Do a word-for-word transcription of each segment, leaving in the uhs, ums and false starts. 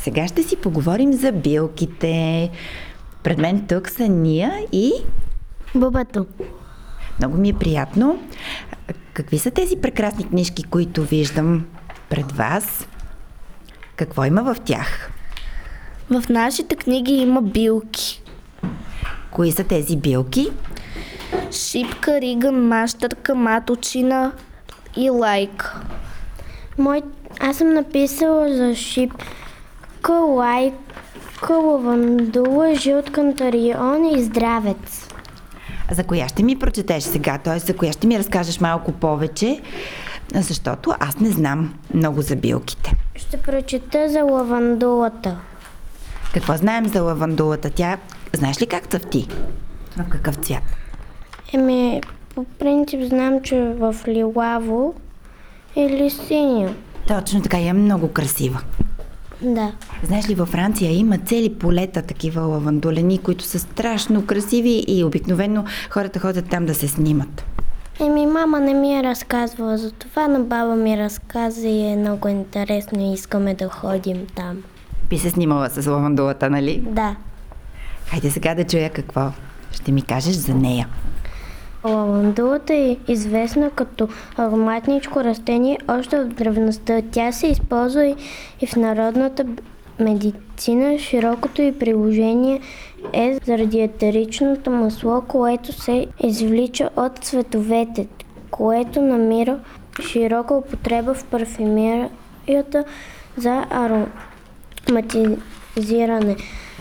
Сега ще си поговорим за билките. Пред мен тук са Ния и... Бубато. Много ми е приятно. Какви са тези прекрасни книжки, които виждам пред вас? Какво има в тях? В нашите книги има билки. Кои са тези билки? Шипка, Риган, Мащърка, Маточина и Лайка. Мой... Аз съм написала за Шипка, Лайка, Лавандула, Жълткантарион и Здравец. За коя ще ми прочетеш сега? Т.е. за коя ще ми разкажеш малко повече? Защото аз не знам много за билките. Ще прочета за лавандулата. Какво знаем за лавандулата? Тя, знаеш ли как цъфти? В какъв цвят? Еми, по принцип знам, че е в лилаво или синя. Точно така, е много красива. Да. Знаеш ли, във Франция има цели полета такива лавандулени, които са страшно красиви и обикновено хората ходят там да се снимат. Еми, мама не ми е разказвала за това, но баба ми разказа и е много интересно и искаме да ходим там. Би се снимала с лавандулата, нали? Да. Хайде сега да чуя какво ще ми кажеш за нея. Лавандулата е известна като ароматничко растение още от древността. Тя се използва и, и в народната медицина. Широкото й приложение е заради етеричното масло, което се извлича от цветовете, което намира широка употреба в парфюмерията за ароматизиране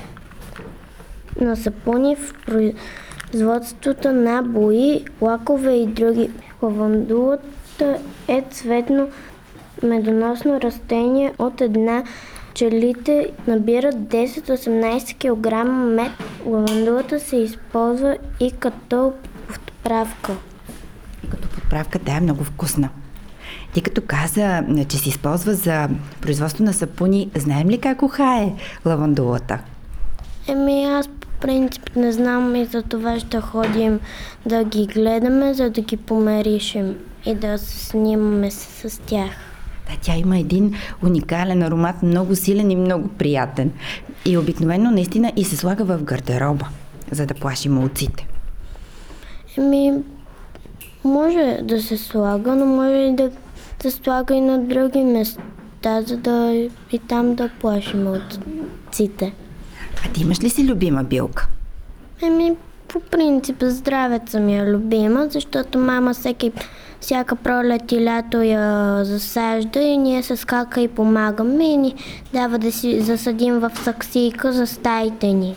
на сапуни, в производството на бои, лакове и други. Лавандулата е цветно медоносно растение от една. Пчелите набират десет до осемнайсет килограма мед. Лавандулата се използва и като подправка. И като подправка, да, е много вкусна. Ти като каза, че се използва за производство на сапуни, знаем ли как ухае лавандулата? Еми, аз по принцип не знам и за това ще ходим да ги гледаме, за да ги померишем и да се снимаме с, с тях. Да, тя има един уникален аромат, много силен и много приятен. И обикновено наистина и се слага в гардероба, за да плаши молците. Еми, може да се слага, но може и да се слага и на други места, за да и там да плаши молците. А ти имаш ли си любима билка? Еми, по принцип здравеца ми е любима, защото мама всеки, всяка пролет и лято я засажда и ние с кака и помагаме и ни дава да си засадим в саксийка за стаите ни.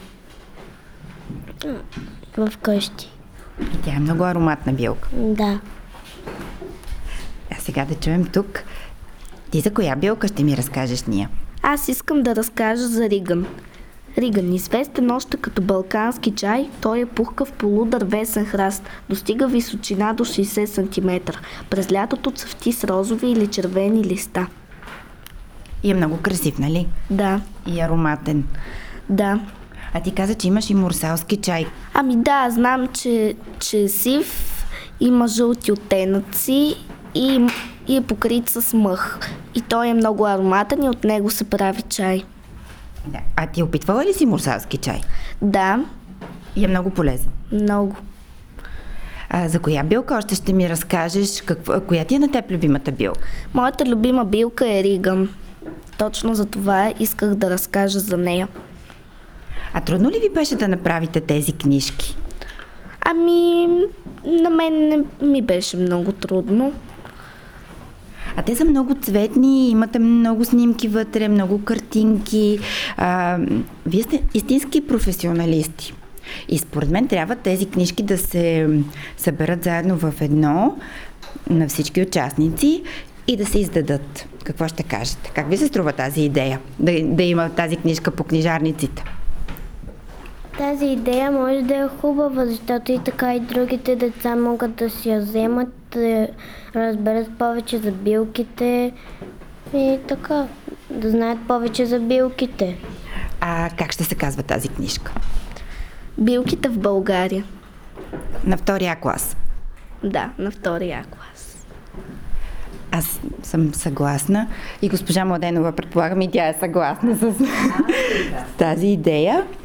В къщи. И тя е много ароматна билка. Да. А сега да чуем тук. Ти за коя билка ще ми разкажеш, Ния? Аз искам да разкажа за Риган. Риган, известен още като балкански чай, той е пухкав полудървесен храст, достига височина до шейсет сантиметра. През лятото цъфти с розови или червени листа. И е много красив, нали? Да. И ароматен. Да. А ти каза, че имаш и мурсалски чай. Ами да, знам, че, че е сив, има жълти оттенъци и, и е покрит с мъх. И той е много ароматен и от него се прави чай. Да. А ти опитвала ли си мурсалски чай? Да. И е много полезен. Много. А за коя билка още ще ми разкажеш? Какво, коя ти е на теб любимата билка? Моята любима билка е Риган. Точно за това исках да разкажа за нея. А трудно ли ви беше да направите тези книжки? Ами, на мен не ми беше много трудно. А те са много цветни, имате много снимки вътре, много картинки. А, вие сте истински професионалисти. И според мен трябва тези книжки да се съберат заедно в едно на всички участници и да се издадат. Какво ще кажете? Как ви се струва тази идея? Да, да има тази книжка по книжарниците? Тази идея може да е хубава, защото и така и другите деца могат да си я вземат, да разберат повече за билките и така, да знаят повече за билките. А как ще се казва тази книжка? Билките в България. На втория клас? Да, на втория клас. аз съм съгласна и госпожа Младенова, предполагам, и тя е съгласна с тази идея.